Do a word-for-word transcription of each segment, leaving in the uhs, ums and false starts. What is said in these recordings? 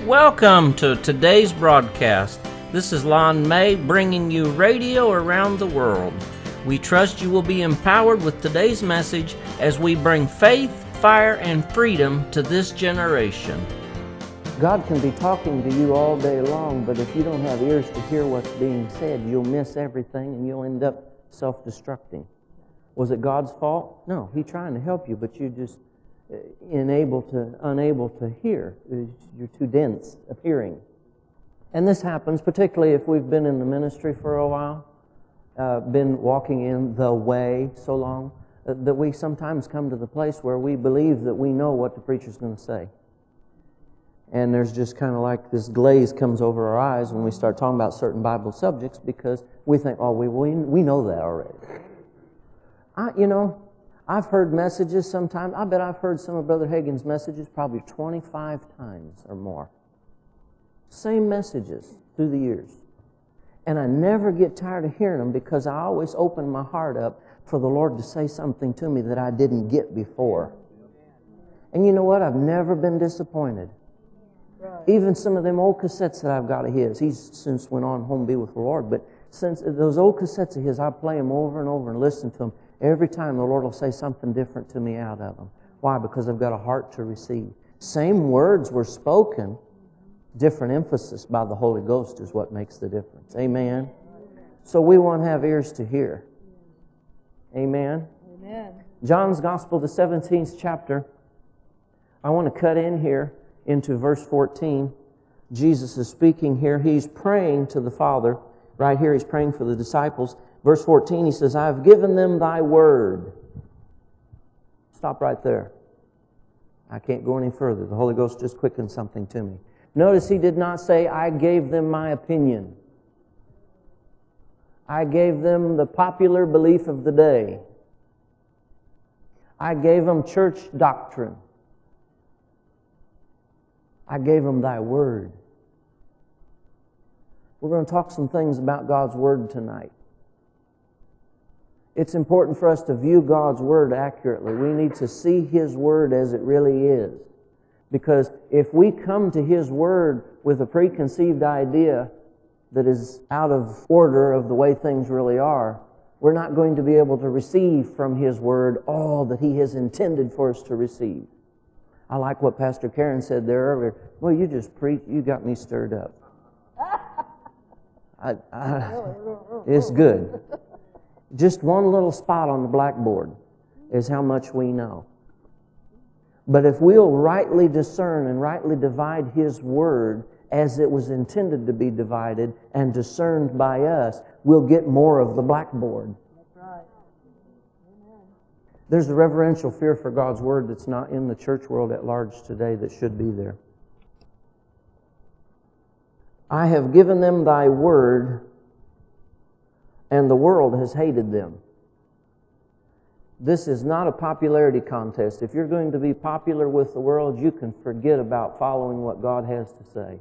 Welcome to today's broadcast. This is Lon May bringing you radio around the world. We trust you will be empowered with today's message as we bring faith, fire, and freedom to this generation. God can be talking to you all day long, but if you don't have ears to hear what's being said, you'll miss everything and you'll end up self-destructing. Was it God's fault? No, He's trying to help you, but you just unable to, unable to hear. You're too dense of hearing. And this happens particularly if we've been in the ministry for a while, uh, been walking in the way so long, uh, that we sometimes come to the place where we believe that we know what the preacher's going to say. And there's just kind of like this glaze comes over our eyes when we start talking about certain Bible subjects because we think, oh, we we, we know that already. I, you know, I've heard messages sometimes. I bet I've heard some of Brother Hagin's messages probably twenty-five times or more. Same messages through the years. And I never get tired of hearing them because I always open my heart up for the Lord to say something to me that I didn't get before. And you know what? I've never been disappointed. Right. Even some of them old cassettes that I've got of his, he's since went on home to be with the Lord, but since those old cassettes of his, I play them over and over and listen to them. Every time the Lord will say something different to me out of them. Why? Because I've got a heart to receive. Same words were spoken, different emphasis by the Holy Ghost is what makes the difference. Amen? So we want to have ears to hear. Amen? Amen. John's Gospel, the seventeenth chapter. I want to cut in here into verse fourteen. Jesus is speaking here. He's praying to the Father. Right here he's praying for the disciples. Verse fourteen, he says, I have given them thy word. Stop right there. I can't go any further. The Holy Ghost just quickened something to me. Notice he did not say, I gave them my opinion. I gave them the popular belief of the day. I gave them church doctrine. I gave them thy word. We're going to talk some things about God's word tonight. It's important for us to view God's word accurately. We need to see His word as it really is. Because if we come to His word with a preconceived idea that is out of order of the way things really are, we're not going to be able to receive from His word all that He has intended for us to receive. I like what Pastor Karen said there earlier. Well, you just preached, you got me stirred up. I, I, it's good. Just one little spot on the blackboard is how much we know. But if we'll rightly discern and rightly divide His word as it was intended to be divided and discerned by us, we'll get more of the blackboard. That's right. Amen. There's a reverential fear for God's word that's not in the church world at large today that should be there. I have given them thy word, and the world has hated them. This is not a popularity contest. If you're going to be popular with the world, you can forget about following what God has to say.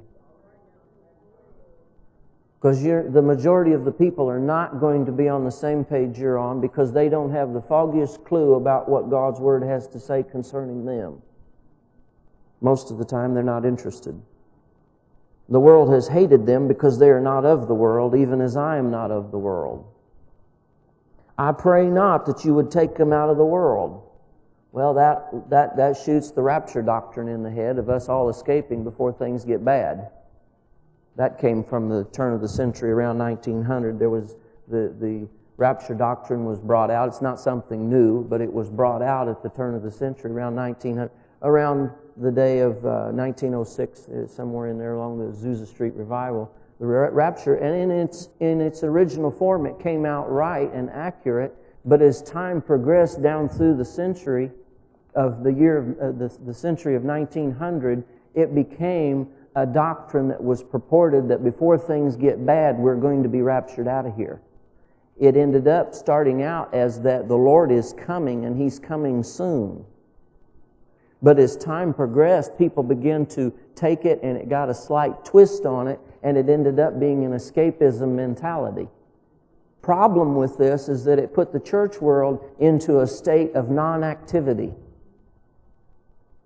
Because you're, the majority of the people are not going to be on the same page you're on because they don't have the foggiest clue about what God's word has to say concerning them. Most of the time, they're not interested. The world has hated them because they are not of the world, even as I am not of the world. I pray not that you would take them out of the world. Well, that, that, that shoots the rapture doctrine in the head of us all escaping before things get bad. That came from the turn of the century, around nineteen hundred. There was the, the rapture doctrine was brought out. It's not something new, but it was brought out at the turn of the century, around nineteen hundred, around the day of uh, nineteen oh six, somewhere in there along the Azusa Street revival. The rapture, and in its in its original form, it came out right and accurate. But as time progressed down through the century of the year, uh, the, the century of nineteen hundred, it became a doctrine that was purported that before things get bad, we're going to be raptured out of here. It ended up starting out as that the Lord is coming and He's coming soon. But as time progressed, people began to take it and it got a slight twist on it, and it ended up being an escapism mentality. Problem with this is that it put the church world into a state of non-activity.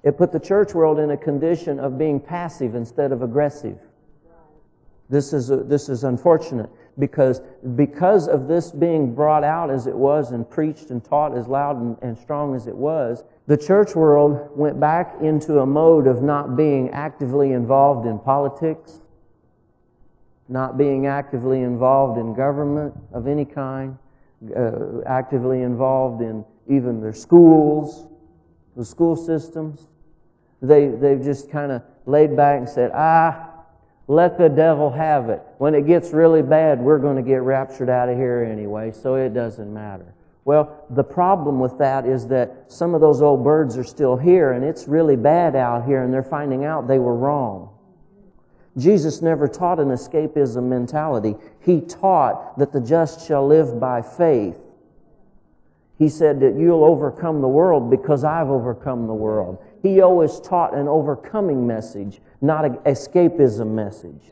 It put the church world in a condition of being passive instead of aggressive. This is, a, this is unfortunate because, because of this being brought out as it was and preached and taught as loud and, and strong as it was, the church world went back into a mode of not being actively involved in politics, not being actively involved in government of any kind, uh, actively involved in even their schools, the school systems. They, they've just kind of laid back and said, ah, let the devil have it. When it gets really bad, we're going to get raptured out of here anyway, so it doesn't matter. Well, the problem with that is that some of those old birds are still here, and it's really bad out here, and they're finding out they were wrong. Jesus never taught an escapism mentality. He taught that the just shall live by faith. He said that you'll overcome the world because I've overcome the world. He always taught an overcoming message, not an escapism message.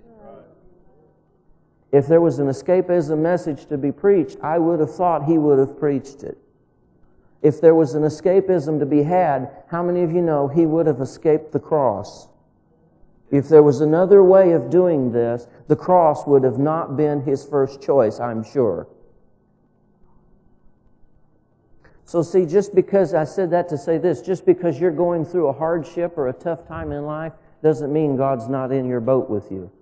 If there was an escapism message to be preached, I would have thought he would have preached it. If there was an escapism to be had, how many of you know he would have escaped the cross? If there was another way of doing this, the cross would have not been his first choice, I'm sure. So see, just because I said that to say this, just because you're going through a hardship or a tough time in life, doesn't mean God's not in your boat with you.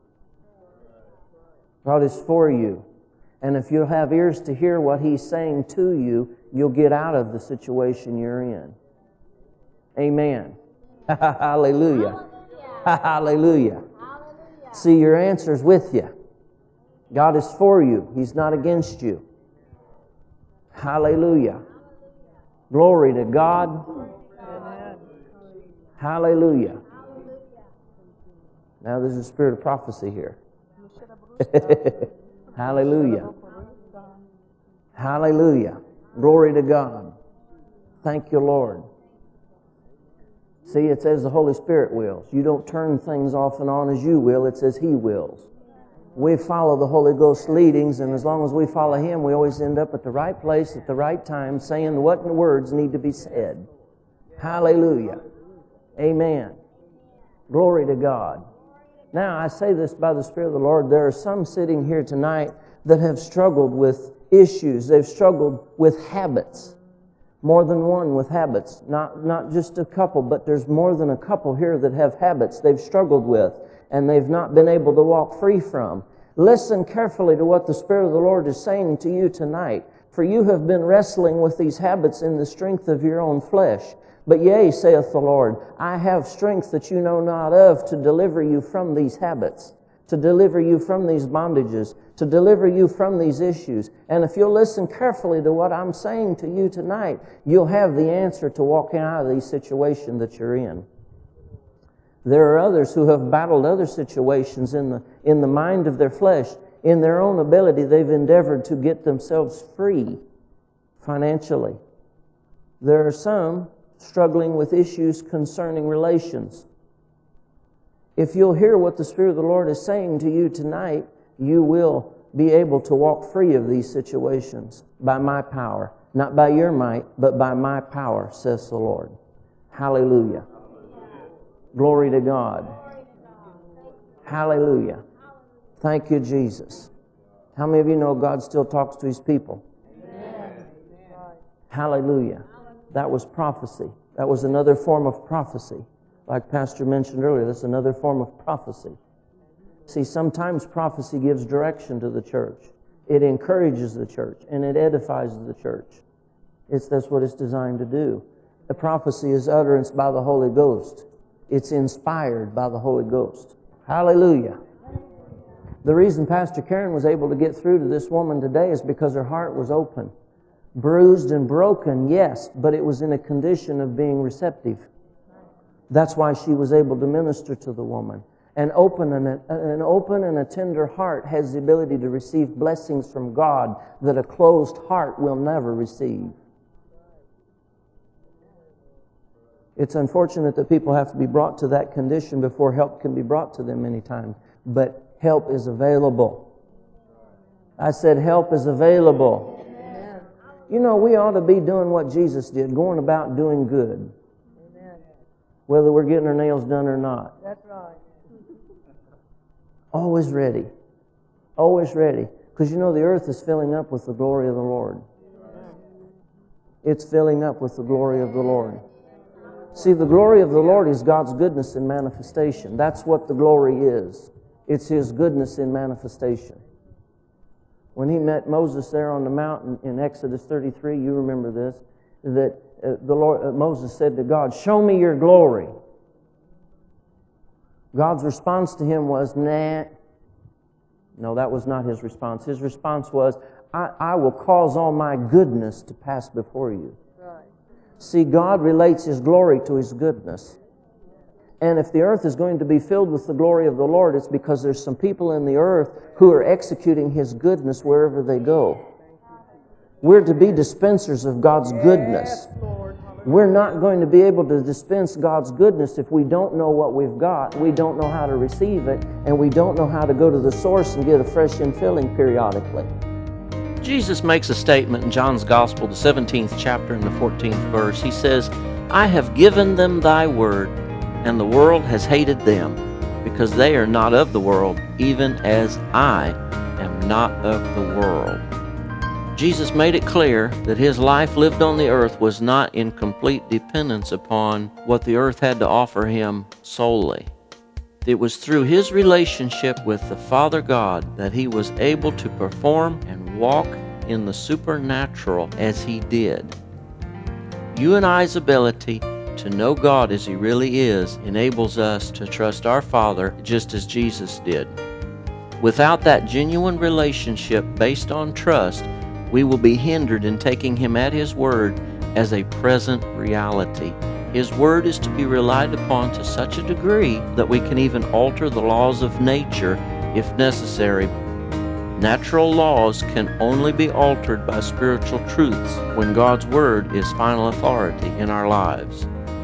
God is for you. And if you'll have ears to hear what He's saying to you, you'll get out of the situation you're in. Amen. Hallelujah. Hallelujah. See, your answer's with you. God is for you. He's not against you. Hallelujah. Glory to God. Hallelujah. Now there's a spirit of prophecy here. Hallelujah. Hallelujah. Glory to God. Thank you, Lord. See, it says the Holy Spirit wills. You don't turn things off and on as you will. It says He wills. We follow the Holy Ghost's leadings, and as long as we follow Him, we always end up at the right place at the right time, saying what words need to be said. Hallelujah. Amen. Glory to God. Now, I say this by the Spirit of the Lord. There are some sitting here tonight that have struggled with issues. They've struggled with habits. More than one with habits. Not, not just a couple, but there's more than a couple here that have habits they've struggled with and they've not been able to walk free from. Listen carefully to what the Spirit of the Lord is saying to you tonight. For you have been wrestling with these habits in the strength of your own flesh. But yea, saith the Lord, I have strength that you know not of to deliver you from these habits, to deliver you from these bondages, to deliver you from these issues. And if you'll listen carefully to what I'm saying to you tonight, you'll have the answer to walking out of these situations that you're in. There are others who have battled other situations in the, in the mind of their flesh. In their own ability, they've endeavored to get themselves free financially. There are some struggling with issues concerning relations. If you'll hear what the Spirit of the Lord is saying to you tonight, you will be able to walk free of these situations by my power. Not by your might, but by my power, says the Lord. Hallelujah. Glory to God. Hallelujah. Thank you, Jesus. How many of you know God still talks to His people? Amen. Hallelujah. That was prophecy. That was another form of prophecy. Like Pastor mentioned earlier, that's another form of prophecy. See, sometimes prophecy gives direction to the church. It encourages the church, and it edifies the church. It's, that's what it's designed to do. A prophecy is utterance by the Holy Ghost. It's inspired by the Holy Ghost. Hallelujah. The reason Pastor Karen was able to get through to this woman today is because her heart was open. Bruised and broken, yes, but it was in a condition of being receptive. That's why she was able to minister to the woman. An open and a, an open and a tender heart has the ability to receive blessings from God that a closed heart will never receive. It's unfortunate that people have to be brought to that condition before help can be brought to them many times. But help is available. I said help is available. You know, we ought to be doing what Jesus did, going about doing good. whether we're getting our nails done or not. That's right. Always ready. Always ready. Because you know the earth is filling up with the glory of the Lord. It's filling up with the glory of the Lord. See, the glory of the Lord is God's goodness in manifestation. That's what the glory is. It's His goodness in manifestation. When He met Moses there on the mountain in Exodus thirty-three, you remember this, that uh, the Lord uh, Moses said to God, "Show me your glory." God's response to him was, "Nah." No, that was not His response. His response was, I, I will cause all my goodness to pass before you. Right. See, God relates His glory to His goodness. And if the earth is going to be filled with the glory of the Lord, it's because there's some people in the earth who are executing His goodness wherever they go. We're to be dispensers of God's goodness. Yes, Lord. We're not going to be able to dispense God's goodness if we don't know what we've got, we don't know how to receive it, and we don't know how to go to the source and get a fresh infilling periodically. Jesus makes a statement in John's Gospel, the seventeenth chapter and the fourteenth verse. He says, "I have given them thy word, and the world has hated them, because they are not of the world, even as I am not of the world." Jesus made it clear that His life lived on the earth was not in complete dependence upon what the earth had to offer Him solely. It was through His relationship with the Father God that He was able to perform and walk in the supernatural as He did. You and I's ability to know God as He really is enables us to trust our Father just as Jesus did. Without that genuine relationship based on trust, we will be hindered in taking Him at His word as a present reality. His word is to be relied upon to such a degree that we can even alter the laws of nature if necessary. Natural laws can only be altered by spiritual truths when God's word is final authority in our lives.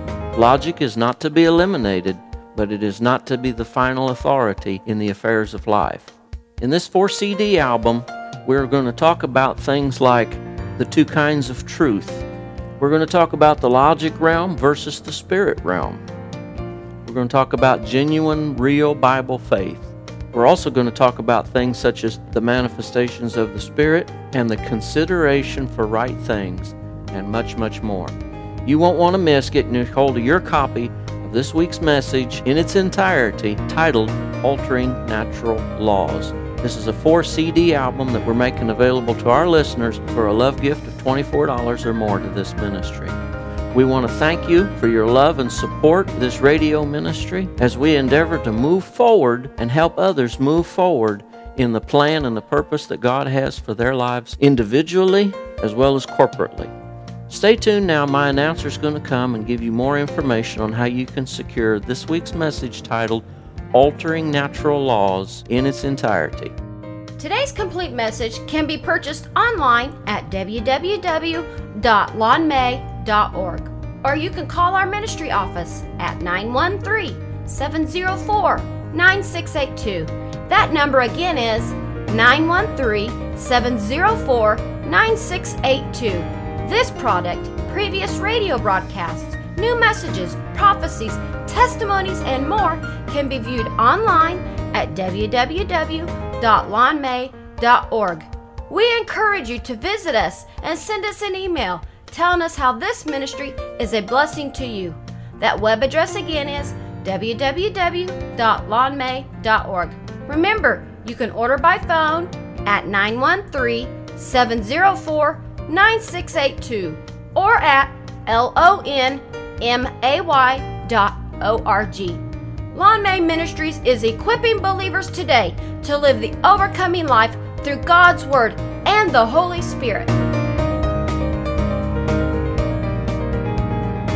Logic is not to be eliminated, but it is not to be the final authority in the affairs of life. In this four C D album, we're going to talk about things like the two kinds of truth. We're going to talk about the logic realm versus the spirit realm. We're going to talk about genuine, real Bible faith. We're also going to talk about things such as the manifestations of the Spirit and the consideration for right things, and much, much more. You won't want to miss getting a hold of your copy of this week's message in its entirety, titled Altering Natural Laws. This is a four C D album that we're making available to our listeners for a love gift of twenty-four dollars or more to this ministry. We want to thank you for your love and support of this radio ministry as we endeavor to move forward and help others move forward in the plan and the purpose that God has for their lives individually as well as corporately. Stay tuned now. My announcer is going to come and give you more information on how you can secure this week's message titled Altering Natural Laws in its entirety. Today's complete message can be purchased online at w w w dot lon may dot org, or you can call our ministry office at nine one three, seven zero four, nine six eight two. That number again is nine one three, seven zero four, nine six eight two. This product, previous radio broadcasts, new messages, prophecies, testimonies, and more can be viewed online at w w w dot lon may dot org. We encourage you to visit us and send us an email telling us how this ministry is a blessing to you. That web address again is w w w dot lon may dot org. Remember, you can order by phone at nine one three, seven zero four, nine six eight two or at lon may dot org. Lon May Ministries is equipping believers today to live the overcoming life through God's Word and the Holy Spirit.